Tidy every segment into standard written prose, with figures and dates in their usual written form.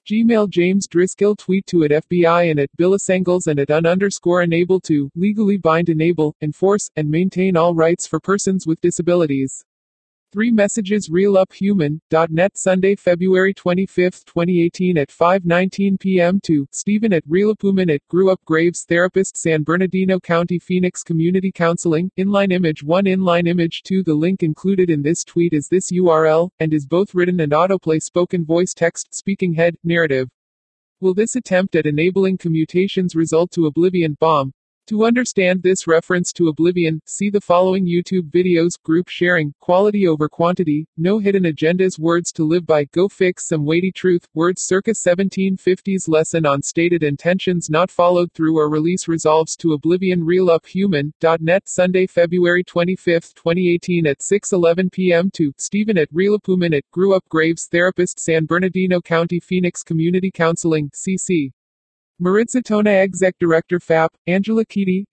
Gmail James Driscoll tweet to at FBI and at Billisengels and at _unable to legally bind, enable, enforce, and maintain all rights for persons with disabilities. 3 messages realuphuman.net Sunday, February 25, 2018 at 5:19 p.m. to Stephen at realuphuman at Grew Up Graves Therapist San Bernardino County Phoenix Community Counseling, inline image 1 inline image 2. The link included in this tweet is this URL, and is both written and autoplay spoken voice text, speaking head, narrative. Will this attempt at enabling commutations result to oblivion? Bomb. To understand this reference to oblivion, see the following YouTube videos: group sharing, quality over quantity, no hidden agendas, words to live by, go fix some weighty truth, words circa 1750s, lesson on stated intentions not followed through or release resolves to oblivion. realuphuman.net Sunday, February 25, 2018 at 6:11 p.m. to Stephen at realuphuman at Grew Up Graves Therapist San Bernardino County Phoenix Community Counseling, CC. Maritza Tona Exec Director FAP, Angela Keaty,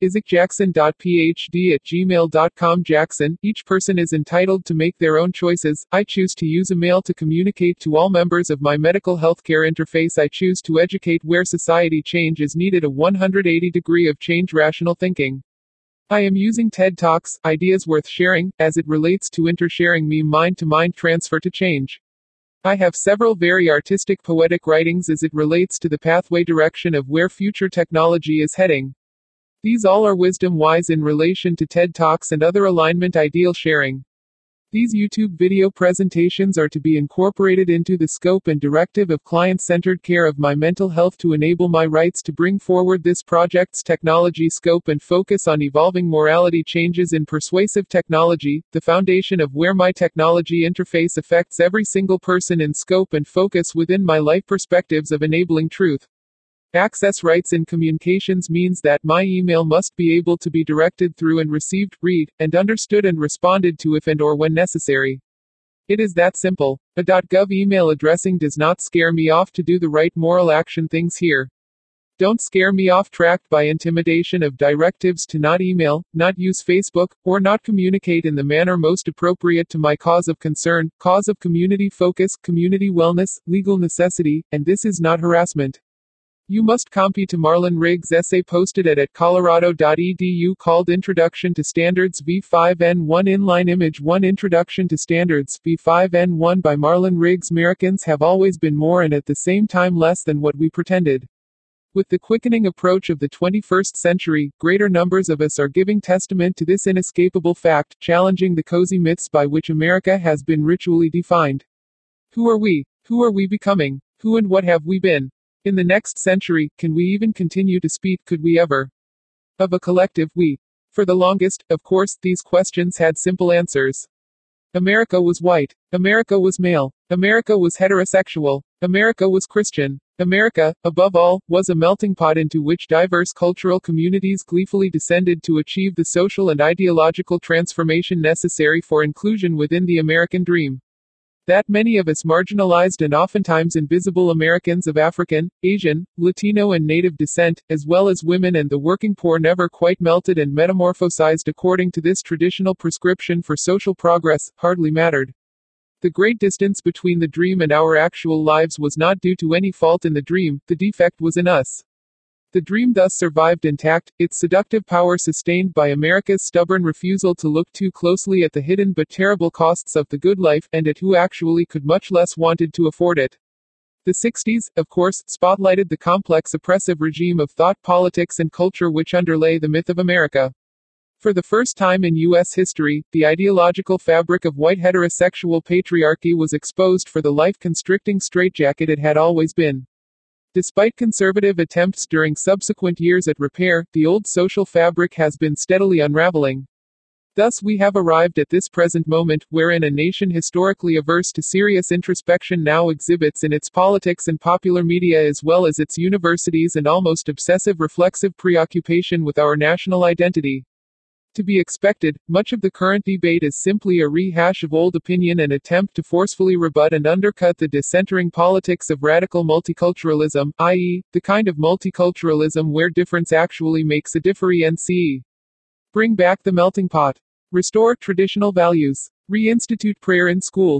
isaacjackson.phd@gmail.com. Jackson, each person is entitled to make their own choices. I choose to use email to communicate to all members of my medical healthcare interface. I choose to educate where society change is needed. A 180 degree of change rational thinking. I am using TED Talks, ideas worth sharing, as it relates to intersharing me mind-to-mind transfer to change. I have several very artistic poetic writings as it relates to the pathway direction of where future technology is heading. These all are wisdom-wise in relation to TED Talks and other alignment ideal sharing. These YouTube video presentations are to be incorporated into the scope and directive of client-centered care of my mental health to enable my rights to bring forward this project's technology scope and focus on evolving morality changes in persuasive technology, the foundation of where my technology interface affects every single person in scope and focus within my life perspectives of enabling truth. Access rights in communications means that my email must be able to be directed through and received, read, and understood and responded to if and or when necessary. It is that simple. A .gov email addressing does not scare me off to do the right moral action things here. Don't scare me off tracked by intimidation of directives to not email, not use Facebook, or not communicate in the manner most appropriate to my cause of concern, cause of community focus, community wellness, legal necessity, and this is not harassment. You must copy to Marlon Riggs' essay posted at colorado.edu called Introduction to Standards v5n1 inline image 1 Introduction to Standards v5n1 by Marlon Riggs. Americans have always been more and at the same time less than what we pretended. With the quickening approach of the 21st century, greater numbers of us are giving testament to this inescapable fact, challenging the cozy myths by which America has been ritually defined. Who are we? Who are we becoming? Who and what have we been? In the next century, can we even continue to speak? Could we ever? Of a collective we. For the longest, of course, these questions had simple answers. America was white. America was male. America was heterosexual. America was Christian. America, above all, was a melting pot into which diverse cultural communities gleefully descended to achieve the social and ideological transformation necessary for inclusion within the American dream. That many of us marginalized and oftentimes invisible Americans of African, Asian, Latino and Native descent, as well as women and the working poor never quite melted and metamorphosized according to this traditional prescription for social progress, hardly mattered. The great distance between the dream and our actual lives was not due to any fault in the dream, the defect was in us. The dream thus survived intact, its seductive power sustained by America's stubborn refusal to look too closely at the hidden but terrible costs of the good life, and at who actually could much less wanted to afford it. The 60s, of course, spotlighted the complex oppressive regime of thought, politics and culture which underlay the myth of America. For the first time in U.S. history, the ideological fabric of white heterosexual patriarchy was exposed for the life-constricting straitjacket it had always been. Despite conservative attempts during subsequent years at repair, the old social fabric has been steadily unraveling. Thus we have arrived at this present moment, wherein a nation historically averse to serious introspection now exhibits in its politics and popular media as well as its universities an almost obsessive reflexive preoccupation with our national identity. To be expected, much of the current debate is simply a rehash of old opinion and attempt to forcefully rebut and undercut the decentering politics of radical multiculturalism, i.e., the kind of multiculturalism where difference actually makes a difference. Bring back the melting pot. Restore traditional values. Reinstitute prayer in schools.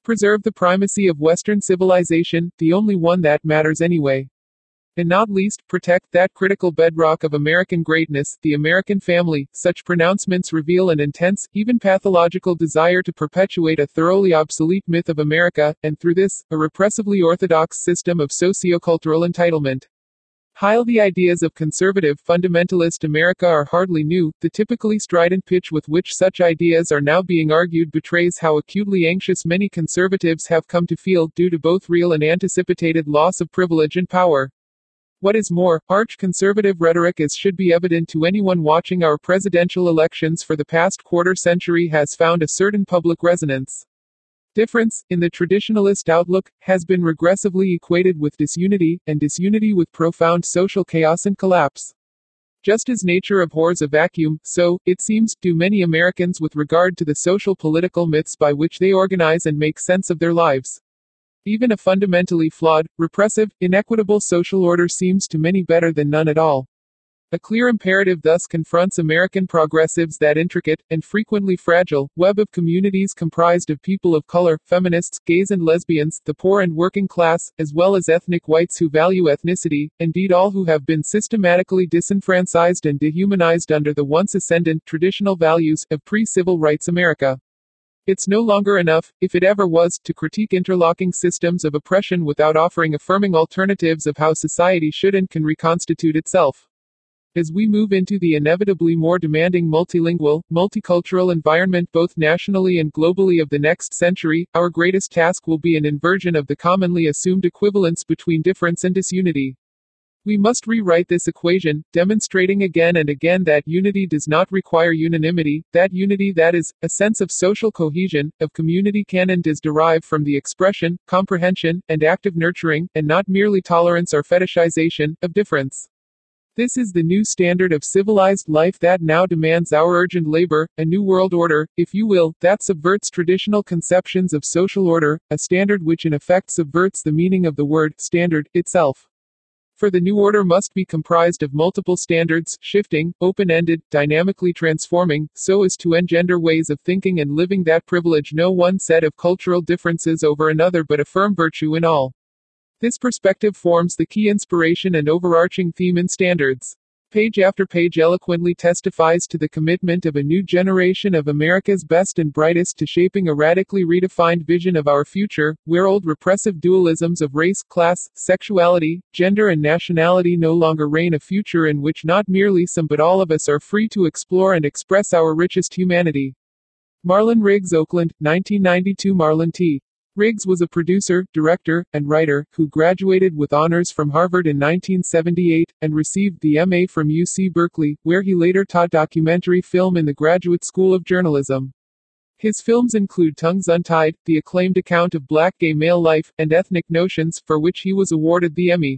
Preserve the primacy of Western civilization, the only one that matters anyway. And not least, protect that critical bedrock of American greatness, the American family. Such pronouncements reveal an intense, even pathological desire to perpetuate a thoroughly obsolete myth of America, and through this, a repressively orthodox system of sociocultural entitlement. While the ideas of conservative, fundamentalist America are hardly new, the typically strident pitch with which such ideas are now being argued betrays how acutely anxious many conservatives have come to feel, due to both real and anticipated loss of privilege and power. What is more, arch-conservative rhetoric, as should be evident to anyone watching our presidential elections for the past quarter century, has found a certain public resonance. Difference, in the traditionalist outlook, has been regressively equated with disunity, and disunity with profound social chaos and collapse. Just as nature abhors a vacuum, so, it seems, do many Americans with regard to the social political myths by which they organize and make sense of their lives. Even a fundamentally flawed, repressive, inequitable social order seems to many better than none at all. A clear imperative thus confronts American progressives: that intricate, and frequently fragile, web of communities comprised of people of color, feminists, gays and lesbians, the poor and working class, as well as ethnic whites who value ethnicity, indeed all who have been systematically disenfranchised and dehumanized under the once ascendant, traditional values, of pre-civil rights America. It's no longer enough, if it ever was, to critique interlocking systems of oppression without offering affirming alternatives of how society should and can reconstitute itself. As we move into the inevitably more demanding multilingual, multicultural environment both nationally and globally of the next century, our greatest task will be an inversion of the commonly assumed equivalence between difference and disunity. We must rewrite this equation, demonstrating again and again that unity does not require unanimity, that unity, that is, a sense of social cohesion, of community canon, does derive from the expression, comprehension, and active nurturing, and not merely tolerance or fetishization, of difference. This is the new standard of civilized life that now demands our urgent labor, a new world order, if you will, that subverts traditional conceptions of social order, a standard which in effect subverts the meaning of the word standard itself. For the new order must be comprised of multiple standards, shifting, open-ended, dynamically transforming, so as to engender ways of thinking and living that privilege no one set of cultural differences over another but affirm virtue in all. This perspective forms the key inspiration and overarching theme in Standards. Page after page eloquently testifies to the commitment of a new generation of America's best and brightest to shaping a radically redefined vision of our future, where old repressive dualisms of race, class, sexuality, gender and nationality no longer reign, a future in which not merely some but all of us are free to explore and express our richest humanity. Marlon Riggs, Oakland, 1992. Marlon T. Riggs was a producer, director, and writer, who graduated with honors from Harvard in 1978, and received the M.A. from UC Berkeley, where he later taught documentary film in the Graduate School of Journalism. His films include Tongues Untied, the acclaimed account of black gay male life, and Ethnic Notions, for which he was awarded the Emmy.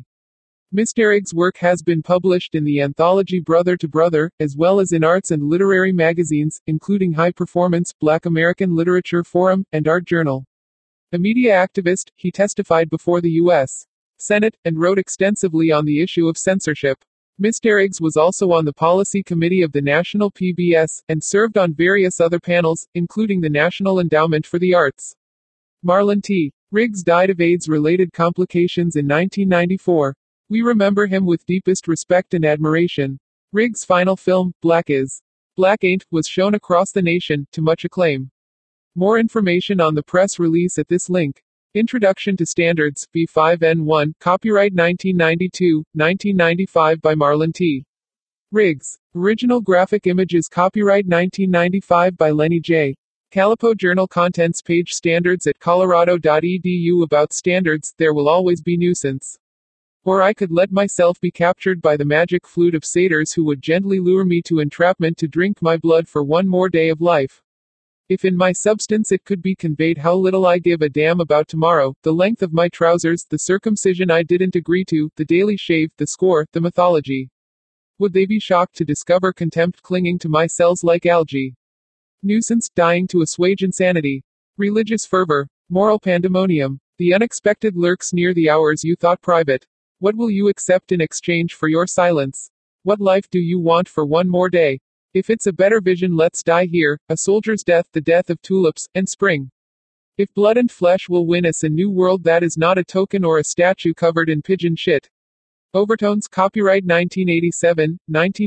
Mr. Riggs' work has been published in the anthology Brother to Brother, as well as in arts and literary magazines, including High Performance, Black American Literature Forum, and Art Journal. A media activist, he testified before the U.S. Senate, and wrote extensively on the issue of censorship. Mr. Riggs was also on the policy committee of the National PBS, and served on various other panels, including the National Endowment for the Arts. Marlon T. Riggs died of AIDS-related complications in 1994. We remember him with deepest respect and admiration. Riggs' final film, Black Is Black Ain't, was shown across the nation, to much acclaim. More information on the press release at this link. Introduction to Standards, B5N1, copyright 1992-1995 by Marlon T. Riggs. Original graphic images copyright 1995 by Lenny J. Calipo. Journal contents page. Standards at colorado.edu. About standards, there will always be nuisance. Or I could let myself be captured by the magic flute of satyrs who would gently lure me to entrapment to drink my blood for one more day of life. If in my substance it could be conveyed how little I give a damn about tomorrow, the length of my trousers, the circumcision I didn't agree to, the daily shave, the score, the mythology. Would they be shocked to discover contempt clinging to my cells like algae? Nuisance, dying to assuage insanity. Religious fervor. Moral pandemonium. The unexpected lurks near the hours you thought private. What will you accept in exchange for your silence? What life do you want for one more day? If it's a better vision, let's die here, a soldier's death, the death of tulips, and spring. If blood and flesh will win us a new world that is not a token or a statue covered in pigeon shit. Overtones copyright 1987,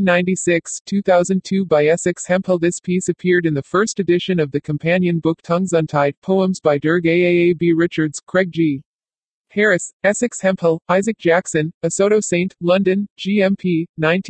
1996, 2002 by Essex Hemphill. This piece appeared in the first edition of the companion book Tongues Untied, poems by Derg Aab Richards, Craig G. Harris, Essex Hemphill, Isaac Jackson, Asoto St., London, GMP,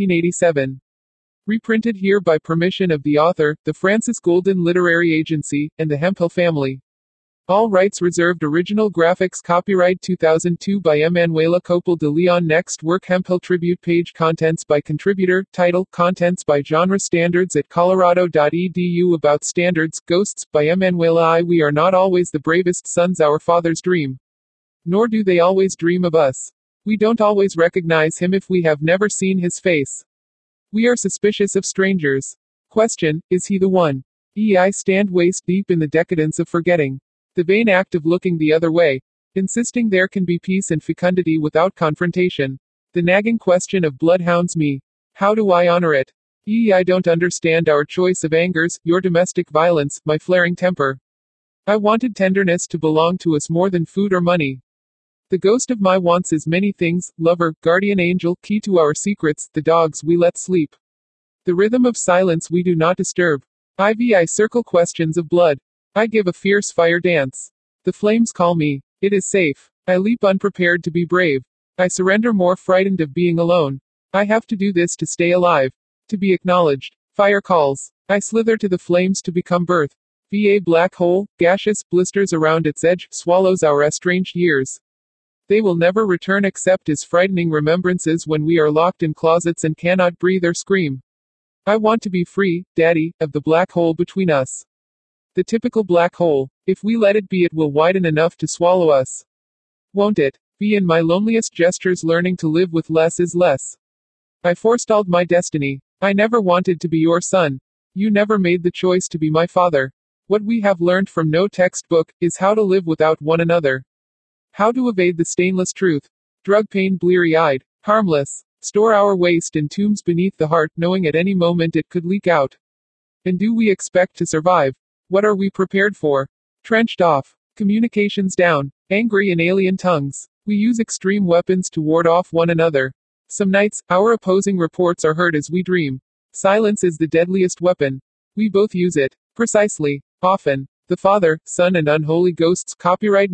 1987. Reprinted here by permission of the author, the Francis Golden Literary Agency, and the Hemphill family. All rights reserved. Original graphics copyright 2002 by Emanuela Copel de Leon. Next work Hemphill tribute page. Contents by contributor. Title, contents by genre. Standards at colorado.edu. About standards. Ghosts, by Emanuela. We are not always the bravest sons our fathers dream. Nor do they always dream of us. We don't always recognize him if we have never seen his face. We are suspicious of strangers. Question, is he the one? I stand waist deep in the decadence of forgetting. The vain act of looking the other way, insisting there can be peace and fecundity without confrontation. The nagging question of blood hounds me. How do I honor it? I don't understand our choice of angers, your domestic violence, my flaring temper. I wanted tenderness to belong to us more than food or money. The ghost of my wants is many things, lover, guardian angel, key to our secrets, the dogs we let sleep. The rhythm of silence we do not disturb. I circle questions of blood. I give a fierce fire dance. The flames call me. It is safe. I leap unprepared to be brave. I surrender more frightened of being alone. I have to do this to stay alive. To be acknowledged. Fire calls. I slither to the flames to become birth. Black hole, gaseous, blisters around its edge, swallows our estranged years. They will never return except as frightening remembrances when we are locked in closets and cannot breathe or scream. I want to be free, Daddy, of the black hole between us. The typical black hole. If we let it be, it will widen enough to swallow us. Won't it? Be in my loneliest gestures, learning to live with less is less. I forestalled my destiny. I never wanted to be your son. You never made the choice to be my father. What we have learned from no textbook is how to live without one another. How to evade the stainless truth. Drug pain, bleary-eyed, harmless. Store our waste in tombs beneath the heart, knowing at any moment it could leak out. And do we expect to survive? What are we prepared for? Trenched off. Communications down. Angry in alien tongues. We use extreme weapons to ward off one another. Some nights, our opposing reports are heard as we dream. Silence is the deadliest weapon. We both use it. Precisely. Often. The Father, Son and Unholy Ghosts. Copyright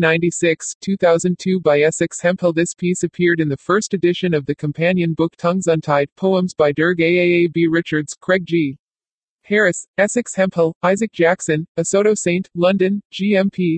1996, 2002 by Essex Hemphill. This piece appeared in the first edition of the companion book Tongues Untied, poems by Derg Aab Richards, Craig G. Harris, Essex Hemphill, Isaac Jackson, Asoto St., London, GMP,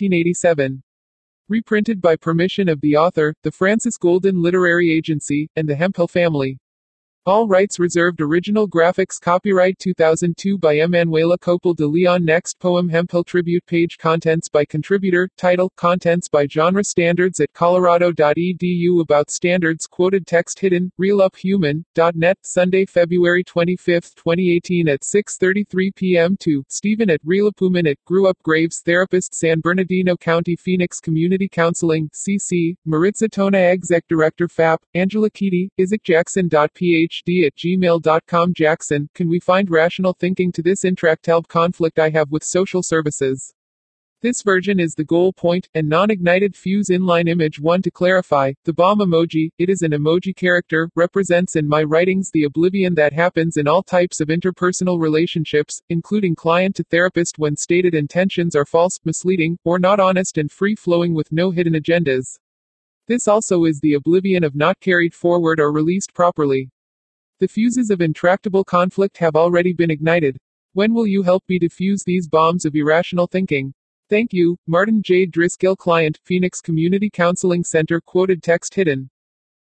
1987. Reprinted by permission of the author, the Francis Golden Literary Agency, and the Hemphill family. All rights reserved. Original graphics copyright 2002 by Emanuela Copel de Leon. Next poem Hemphill tribute page. Contents by contributor. Title, contents by genre. Standards at colorado.edu. About standards. Quoted text hidden. RealUpHuman.net. Sunday, February 25, 2018 at 6:33 p.m. to Stephen at RealUpHuman at Grew Up Graves Therapist, San Bernardino County, Phoenix Community Counseling, CC, Maritza Tona Exec Director FAP, Angela Keaty, isaac.jackson.phd@gmail.com. Jackson, can we find rational thinking to this intractable conflict I have with social services? This version is the goal point, and non-ignited fuse inline image 1. To clarify, the bomb emoji, it is an emoji character, represents in my writings the oblivion that happens in all types of interpersonal relationships, including client to therapist, when stated intentions are false, misleading, or not honest and free-flowing with no hidden agendas. This also is the oblivion of not carried forward or released properly. The fuses of intractable conflict have already been ignited. When will you help me defuse these bombs of irrational thinking? Thank you, Martin J. Driscoll. Client, Phoenix Community Counseling Center. Quoted text hidden.